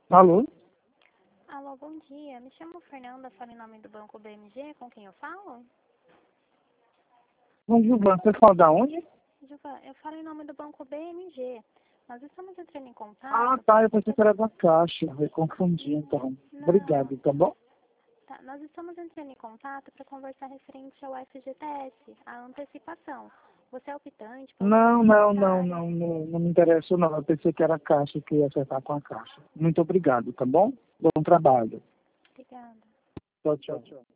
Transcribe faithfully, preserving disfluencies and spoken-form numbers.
Alô? Alô, bom dia. Me chamo Fernanda, falo em nome do Banco B M G. Com quem eu falo? Bom, Gilvan, você fala da onde? Gilvan, eu falo em nome do Banco B M G. Nós estamos entrando em contato... Ah, tá, eu pensei que era da Caixa, eu confundi então. Não, Obrigado, tá bom? tá, nós estamos entrando em contato para conversar referente ao F G T S, a antecipação. Você é optante? Não, não, não, não, não, não me interessa não, eu pensei que era a Caixa, que ia acertar com a Caixa. Muito obrigado, tá bom? Bom trabalho. Obrigada. Tchau, tchau.